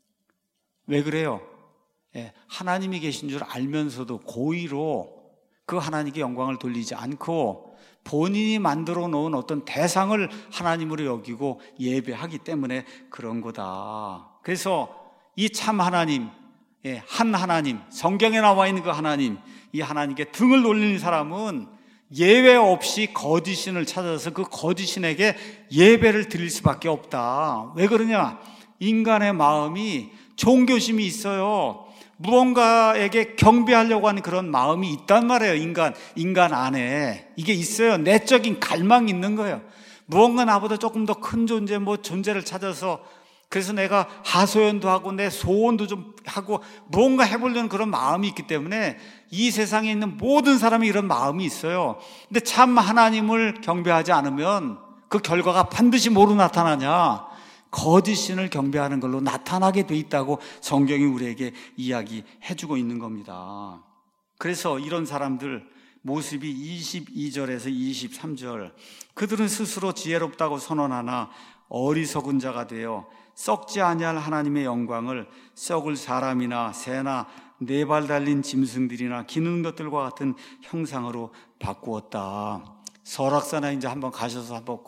왜 그래요? 하나님이 계신 줄 알면서도 고의로 그 하나님께 영광을 돌리지 않고 본인이 만들어 놓은 어떤 대상을 하나님으로 여기고 예배하기 때문에 그런 거다. 그래서 이 참 하나님, 한 하나님, 성경에 나와 있는 그 하나님, 이 하나님께 등을 돌리는 사람은 예외 없이 거짓신을 찾아서 그 거짓신에게 예배를 드릴 수밖에 없다. 왜 그러냐? 인간의 마음이 종교심이 있어요. 무언가에게 경배하려고 하는 그런 마음이 있단 말이에요. 인간 안에 이게 있어요. 내적인 갈망이 있는 거예요. 무언가 나보다 조금 더 큰 존재, 존재를 찾아서, 그래서 내가 하소연도 하고 내 소원도 좀 하고 무언가 해보려는 그런 마음이 있기 때문에 이 세상에 있는 모든 사람이 이런 마음이 있어요. 근데 참 하나님을 경배하지 않으면 그 결과가 반드시 뭐로 나타나냐? 거짓신을 경배하는 걸로 나타나게 돼 있다고 성경이 우리에게 이야기해주고 있는 겁니다. 그래서 이런 사람들 모습이 22절에서 23절, 그들은 스스로 지혜롭다고 선언하나 어리석은 자가 되어 썩지 아니할 하나님의 영광을 썩을 사람이나 새나 네 발 달린 짐승들이나 기는 것들과 같은 형상으로 바꾸었다. 설악산에 이제 한번 가셔서 한번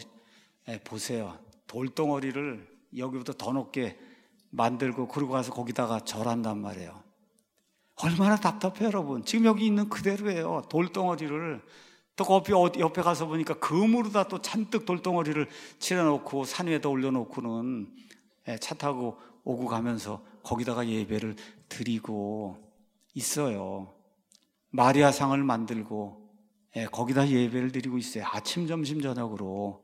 보세요. 돌덩어리를 여기보다 더 높게 만들고 그러고 가서 거기다가 절한단 말이에요. 얼마나 답답해요, 여러분. 지금 여기 있는 그대로예요. 돌덩어리를 또 옆에 가서 보니까 금으로다 또 잔뜩 돌덩어리를 칠해놓고 산 위에다 올려놓고는 차 타고 오고 가면서 거기다가 예배를 드리고 있어요. 마리아상을 만들고 거기다 예배를 드리고 있어요. 아침, 점심, 저녁으로.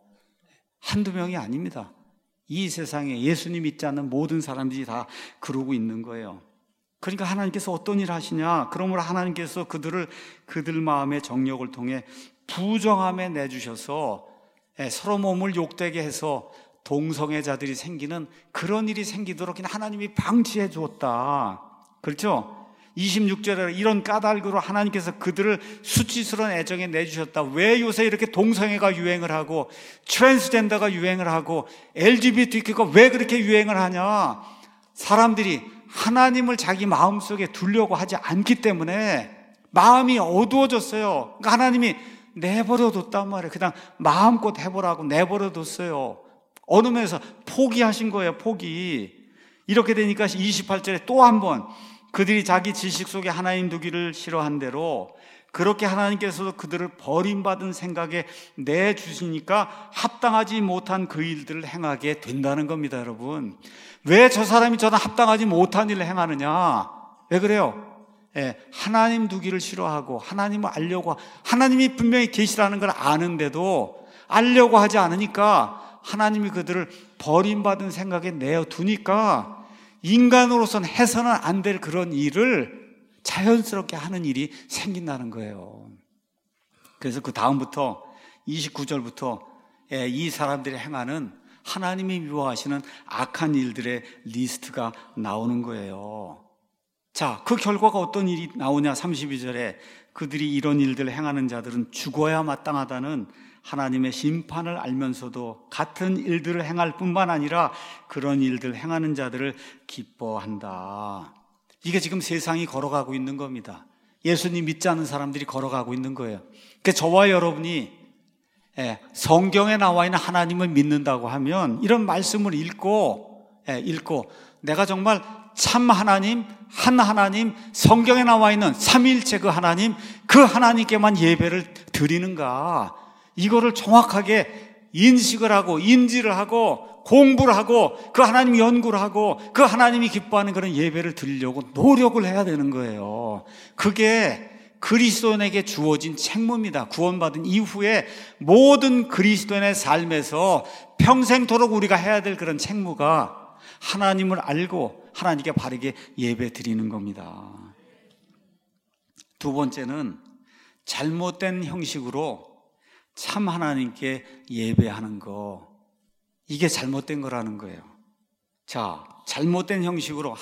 한두 명이 아닙니다. 이 세상에 예수님 믿지 않는 모든 사람들이 다 그러고 있는 거예요. 그러니까 하나님께서 어떤 일을 하시냐? 그러므로 하나님께서 그들 마음의 정욕을 통해 부정함에 내주셔서 서로 몸을 욕되게 해서 동성애자들이 생기는 그런 일이 생기도록 하나님이 방치해 주었다. 그렇죠? 26절에 이런 까닭으로 하나님께서 그들을 수치스러운 애정에 내주셨다. 왜 요새 이렇게 동성애가 유행을 하고 트랜스젠더가 유행을 하고 LGBTQ가 왜 그렇게 유행을 하냐? 사람들이 하나님을 자기 마음속에 두려고 하지 않기 때문에 마음이 어두워졌어요. 그러니까 하나님이 내버려뒀단 말이에요. 그냥 마음껏 해보라고 내버려뒀어요. 어느 면에서 포기하신 거예요. 포기. 이렇게 되니까 28절에 또 한 번 그들이 자기 지식 속에 하나님 두기를 싫어한 대로 그렇게 하나님께서도 그들을 버림받은 생각에 내주시니까 합당하지 못한 그 일들을 행하게 된다는 겁니다, 여러분. 왜 저 사람이 저는 합당하지 못한 일을 행하느냐? 왜 그래요? 하나님 두기를 싫어하고 하나님을 알려고, 하나님이 분명히 계시라는 걸 아는데도 알려고 하지 않으니까 하나님이 그들을 버림받은 생각에 내어두니까 인간으로서는 해서는 안 될 그런 일을 자연스럽게 하는 일이 생긴다는 거예요. 그래서 그 다음부터 29절부터 이 사람들이 행하는 하나님이 미워하시는 악한 일들의 리스트가 나오는 거예요. 자, 그 결과가 어떤 일이 나오냐? 32절에 그들이 이런 일들을 행하는 자들은 죽어야 마땅하다는 하나님의 심판을 알면서도 같은 일들을 행할 뿐만 아니라 그런 일들을 행하는 자들을 기뻐한다. 이게 지금 세상이 걸어가고 있는 겁니다. 예수님 믿지 않는 사람들이 걸어가고 있는 거예요. 그러니까 저와 여러분이 성경에 나와 있는 하나님을 믿는다고 하면 이런 말씀을 읽고 내가 정말 참 하나님, 한 하나님, 성경에 나와 있는 삼위일체 그 하나님께만 예배를 드리는가, 이거를 정확하게 인식을 하고 인지를 하고 공부를 하고 그 하나님 연구를 하고 그 하나님이 기뻐하는 그런 예배를 드리려고 노력을 해야 되는 거예요. 그게 그리스도인에게 주어진 책무입니다. 구원받은 이후에 모든 그리스도인의 삶에서 평생토록 우리가 해야 될 그런 책무가 하나님을 알고 하나님께 바르게 예배 드리는 겁니다. 두 번째는 잘못된 형식으로 참 하나님께 예배하는 거, 이게 잘못된 거라는 거예요. 자, 잘못된 형식으로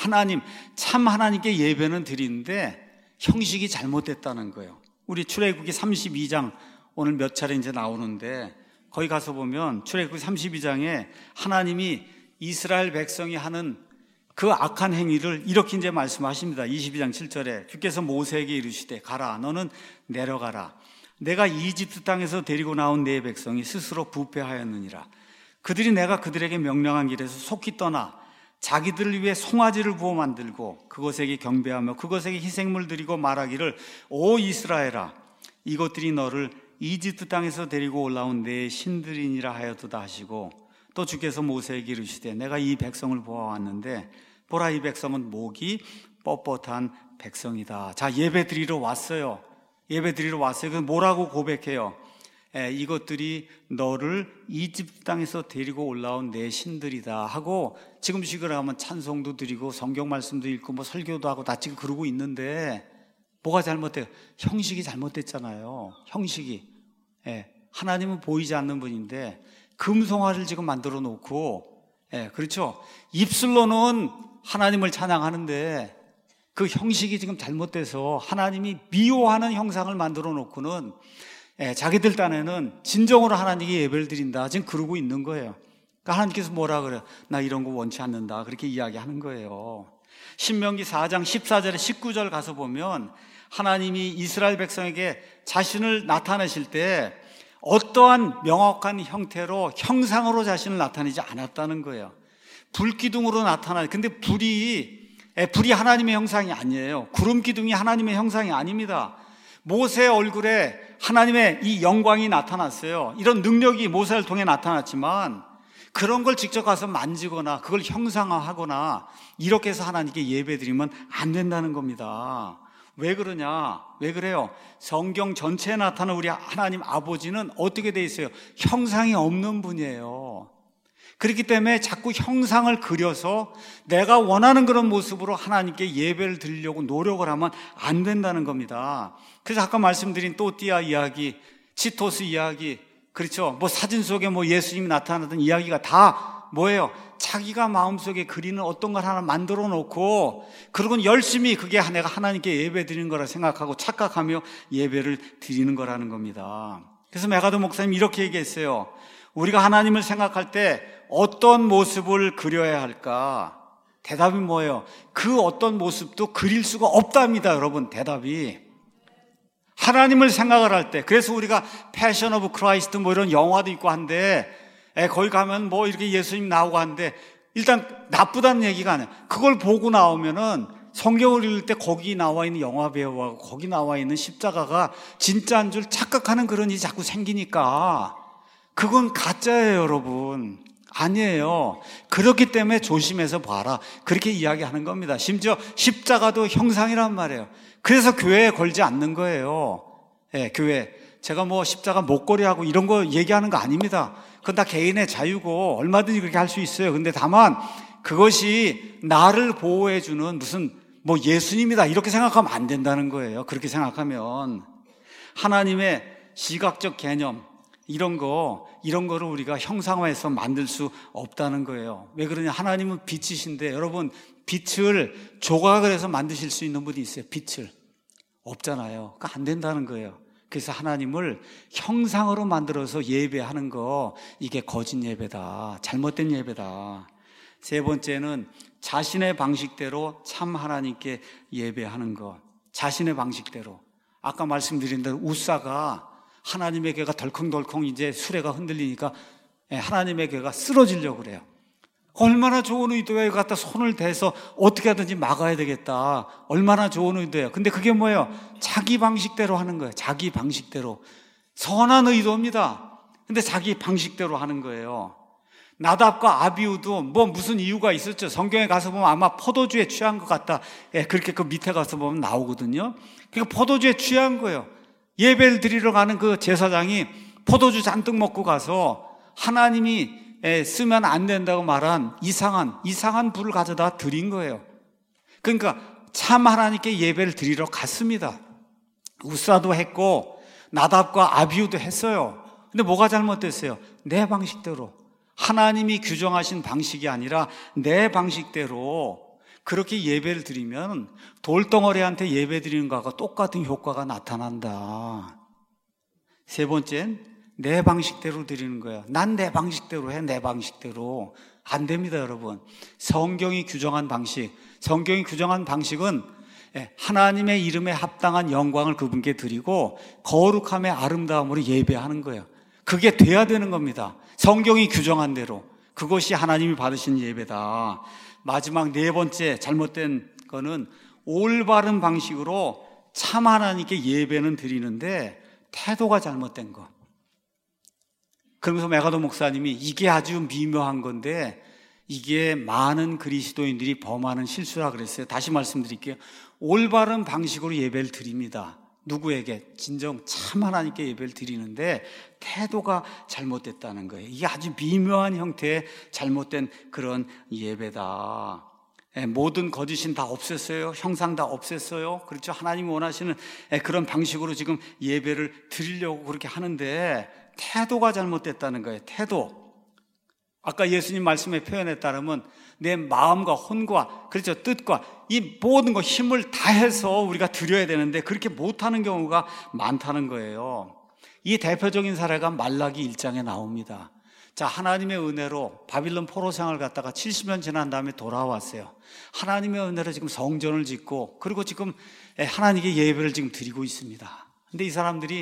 참 하나님께 예배는 드리는데 형식이 잘못됐다는 거예요. 우리 출애굽기 32장 오늘 몇 차례 이제 나오는데 거기 가서 보면 출애굽기 32장에 하나님이 이스라엘 백성이 하는 그 악한 행위를 이렇게 이제 말씀하십니다. 22장 7절에 주께서 모세에게 이르시되 가라, 너는 내려가라. 내가 이집트 땅에서 데리고 나온 내 백성이 스스로 부패하였느니라. 그들이 내가 그들에게 명령한 길에서 속히 떠나 자기들을 위해 송아지를 부어 만들고 그것에게 경배하며 그것에게 희생물 드리고 말하기를 오 이스라엘아, 이것들이 너를 이집트 땅에서 데리고 올라온 내 신들이니라 하였도다 하시고, 또 주께서 모세에게 이르시되 내가 이 백성을 보아왔는데 보라, 이 백성은 목이 뻣뻣한 백성이다. 자, 예배 드리러 왔어요. 예배 드리러 왔어요. 그래서 뭐라고 고백해요? 이것들이 너를 이집트 땅에서 데리고 올라온 내 신들이다 하고, 지금 식으로 하면 찬송도 드리고 성경 말씀도 읽고 뭐 설교도 하고 다 지금 그러고 있는데 뭐가 잘못돼요? 형식이 잘못됐잖아요. 형식이. 하나님은 보이지 않는 분인데 금송아지를 지금 만들어 놓고, 그렇죠? 입술로는 하나님을 찬양하는데 그 형식이 지금 잘못돼서 하나님이 미워하는 형상을 만들어 놓고는 자기들 딴에는 진정으로 하나님께 예배를 드린다, 지금 그러고 있는 거예요. 그러니까 하나님께서 뭐라 그래요? 나 이런 거 원치 않는다, 그렇게 이야기하는 거예요. 신명기 4장 14절에 19절 가서 보면 하나님이 이스라엘 백성에게 자신을 나타내실 때 어떠한 명확한 형태로, 형상으로 자신을 나타내지 않았다는 거예요. 불기둥으로 나타나요. 근데 불이 하나님의 형상이 아니에요. 구름 기둥이 하나님의 형상이 아닙니다. 모세의 얼굴에 하나님의 이 영광이 나타났어요. 이런 능력이 모세를 통해 나타났지만 그런 걸 직접 가서 만지거나 그걸 형상화하거나 이렇게 해서 하나님께 예배드리면 안 된다는 겁니다. 왜 그러냐? 왜 그래요? 성경 전체에 나타나는 우리 하나님 아버지는 어떻게 돼 있어요? 형상이 없는 분이에요. 그렇기 때문에 자꾸 형상을 그려서 내가 원하는 그런 모습으로 하나님께 예배를 드리려고 노력을 하면 안 된다는 겁니다. 그래서 아까 말씀드린 또띠아 이야기, 치토스 이야기, 그렇죠? 뭐 사진 속에 뭐 예수님이 나타나던 이야기가 다 뭐예요? 자기가 마음속에 그리는 어떤 걸 하나 만들어 놓고 그러고는 열심히 그게 내가 하나님께 예배 드리는 거라 생각하고 착각하며 예배를 드리는 거라는 겁니다. 그래서 메가도 목사님 이렇게 얘기했어요. 우리가 하나님을 생각할 때 어떤 모습을 그려야 할까? 대답이 뭐예요? 그 어떤 모습도 그릴 수가 없답니다, 여러분. 대답이. 하나님을 생각을 할 때, 그래서 우리가 패션 오브 크라이스트 뭐 이런 영화도 있고 한데, 거기 가면 뭐 이렇게 예수님 나오고 하는데, 일단 나쁘다는 얘기가 아니에요. 그걸 보고 나오면은 성경을 읽을 때 거기 나와 있는 영화 배우하고 거기 나와 있는 십자가가 진짜인 줄 착각하는 그런 일이 자꾸 생기니까 그건 가짜예요, 여러분. 아니에요. 그렇기 때문에 조심해서 봐라, 그렇게 이야기하는 겁니다. 심지어 십자가도 형상이란 말이에요. 그래서 교회에 걸지 않는 거예요. 교회. 제가 뭐 십자가 목걸이하고 이런 거 얘기하는 거 아닙니다. 그건 다 개인의 자유고 얼마든지 그렇게 할 수 있어요. 근데 다만 그것이 나를 보호해주는 무슨 뭐 예수님이다 이렇게 생각하면 안 된다는 거예요. 그렇게 생각하면 하나님의 시각적 개념 이런 거를 우리가 형상화해서 만들 수 없다는 거예요. 왜 그러냐? 하나님은 빛이신데, 여러분, 빛을 조각을 해서 만드실 수 있는 분이 있어요. 빛을. 없잖아요. 그러니까 안 된다는 거예요. 그래서 하나님을 형상으로 만들어서 예배하는 거, 이게 거짓 예배다. 잘못된 예배다. 세 번째는 자신의 방식대로 참 하나님께 예배하는 것. 자신의 방식대로. 아까 말씀드린 대로 우사가 하나님의 괴가 덜컹덜컹 이제 수레가 흔들리니까 하나님의 괴가 쓰러지려고 그래요. 얼마나 좋은 의도예요. 갖다 손을 대서 어떻게 하든지 막아야 되겠다. 얼마나 좋은 의도예요. 근데 그게 뭐예요? 자기 방식대로 하는 거예요. 자기 방식대로. 선한 의도입니다. 근데 자기 방식대로 하는 거예요. 나답과 아비후도 뭐 무슨 이유가 있었죠. 성경에 가서 보면 아마 포도주에 취한 것 같다. 그렇게 그 밑에 가서 보면 나오거든요. 그러니까 포도주에 취한 거예요. 예배를 드리러 가는 그 제사장이 포도주 잔뜩 먹고 가서 하나님이 쓰면 안 된다고 말한 이상한 불을 가져다 드린 거예요. 그러니까 참 하나님께 예배를 드리러 갔습니다. 우사도 했고 나답과 아비후도 했어요. 근데 뭐가 잘못됐어요? 내 방식대로, 하나님이 규정하신 방식이 아니라 내 방식대로 그렇게 예배를 드리면 돌덩어리한테 예배 드리는 것과 똑같은 효과가 나타난다. 세 번째는 내 방식대로 드리는 거예요. 난 내 방식대로 해, 내 방식대로. 안 됩니다, 여러분. 성경이 규정한 방식은 하나님의 이름에 합당한 영광을 그분께 드리고 거룩함의 아름다움으로 예배하는 거예요. 그게 돼야 되는 겁니다. 성경이 규정한 대로. 그것이 하나님이 받으신 예배다. 마지막 네 번째 잘못된 거는 올바른 방식으로 참 하나님께 예배는 드리는데 태도가 잘못된 거. 그러면서 메가도 목사님이 이게 아주 미묘한 건데 이게 많은 그리스도인들이 범하는 실수라 그랬어요. 다시 말씀드릴게요. 올바른 방식으로 예배를 드립니다. 누구에게? 진정 참 하나님께 예배를 드리는데 태도가 잘못됐다는 거예요. 이게 아주 미묘한 형태의 잘못된 그런 예배다. 모든 거짓은 다 없앴어요. 형상 다 없앴어요. 그렇죠. 하나님이 원하시는 그런 방식으로 지금 예배를 드리려고 그렇게 하는데 태도가 잘못됐다는 거예요. 태도. 아까 예수님 말씀의 표현에 따르면 내 마음과 혼과 그렇죠. 뜻과 이 모든 거 힘을 다해서 우리가 드려야 되는데 그렇게 못하는 경우가 많다는 거예요. 이 대표적인 사례가 말라기 1장에 나옵니다. 자, 하나님의 은혜로 바빌론 포로 생활을 갔다가 70년 지난 다음에 돌아왔어요. 하나님의 은혜로 지금 성전을 짓고 그리고 지금 하나님께 예배를 지금 드리고 있습니다. 근데 이 사람들이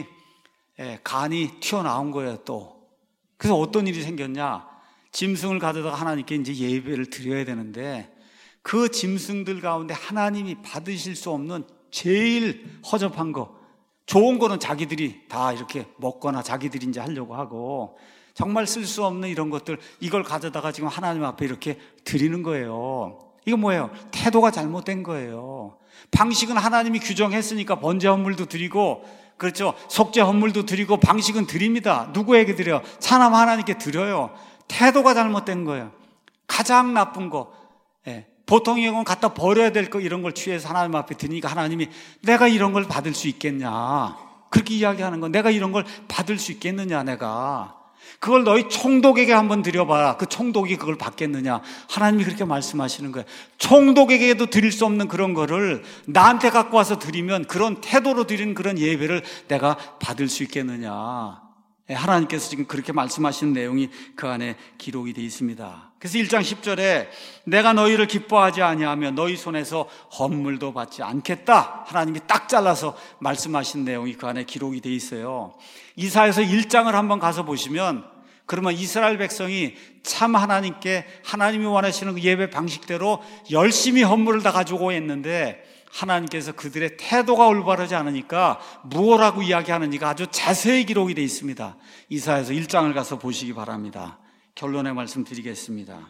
간이 튀어나온 거예요, 또. 그래서 어떤 일이 생겼냐? 짐승을 가져다가 하나님께 이제 예배를 드려야 되는데 그 짐승들 가운데 하나님이 받으실 수 없는 제일 허접한 거, 좋은 거는 자기들이 다 이렇게 먹거나 자기들이 이제 하려고 하고 정말 쓸 수 없는 이런 것들, 이걸 가져다가 지금 하나님 앞에 이렇게 드리는 거예요. 이거 뭐예요? 태도가 잘못된 거예요. 방식은 하나님이 규정했으니까 번제 헌물도 드리고 그렇죠. 속죄 헌물도 드리고 방식은 드립니다. 누구에게 드려요? 차남 하나님께 드려요. 태도가 잘못된 거예요. 가장 나쁜 거, 보통의 경우는 갖다 버려야 될 거 이런 걸 취해서 하나님 앞에 드리니까 하나님이 내가 이런 걸 받을 수 있겠냐 그렇게 이야기하는 건 내가 이런 걸 받을 수 있겠느냐 내가 그걸 너희 총독에게 한번 드려봐라. 그 총독이 그걸 받겠느냐. 하나님이 그렇게 말씀하시는 거예요. 총독에게도 드릴 수 없는 그런 거를 나한테 갖고 와서 드리면 그런 태도로 드리는 그런 예배를 내가 받을 수 있겠느냐. 하나님께서 지금 그렇게 말씀하시는 내용이 그 안에 기록이 되어 있습니다. 그래서 1장 10절에 내가 너희를 기뻐하지 아니하며 너희 손에서 헌물도 받지 않겠다. 하나님이 딱 잘라서 말씀하신 내용이 그 안에 기록이 되어 있어요. 이사야서 1장을 한번 가서 보시면 그러면 이스라엘 백성이 참 하나님께 하나님이 원하시는 그 예배 방식대로 열심히 헌물을 다 가지고 했는데 하나님께서 그들의 태도가 올바르지 않으니까 무엇라고 이야기하는지가 아주 자세히 기록이 되어 있습니다. 이사야서 1장을 가서 보시기 바랍니다. 결론의 말씀 드리겠습니다.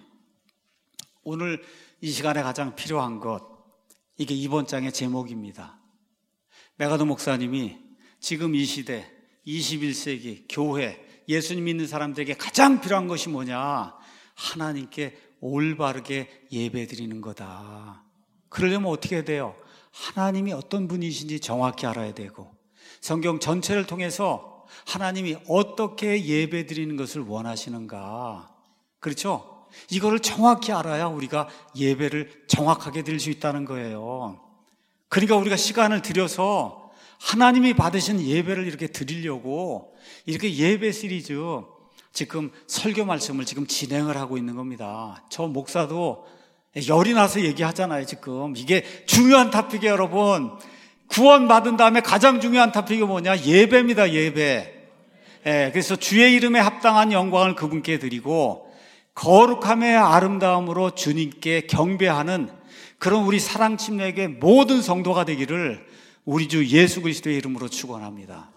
오늘 이 시간에 가장 필요한 것, 이게 이번 장의 제목입니다. 메가도 목사님이 지금 이 시대 21세기 교회 예수님 믿는 사람들에게 가장 필요한 것이 뭐냐? 하나님께 올바르게 예배드리는 거다. 그러려면 어떻게 돼요? 하나님이 어떤 분이신지 정확히 알아야 되고 성경 전체를 통해서 하나님이 어떻게 예배드리는 것을 원하시는가, 그렇죠? 이거를 정확히 알아야 우리가 예배를 정확하게 드릴 수 있다는 거예요. 그러니까 우리가 시간을 들여서 하나님이 받으신 예배를 이렇게 드리려고 이렇게 예배 시리즈 지금 설교 말씀을 지금 진행을 하고 있는 겁니다. 저 목사도 열이 나서 얘기하잖아요. 지금 이게 중요한 토픽이에요, 여러분. 구원받은 다음에 가장 중요한 토픽이 뭐냐? 예배입니다. 예배. 그래서 주의 이름에 합당한 영광을 그분께 드리고 거룩함의 아름다움으로 주님께 경배하는 그런 우리 사랑침례교회 모든 성도가 되기를 우리 주 예수 그리스도의 이름으로 축원합니다.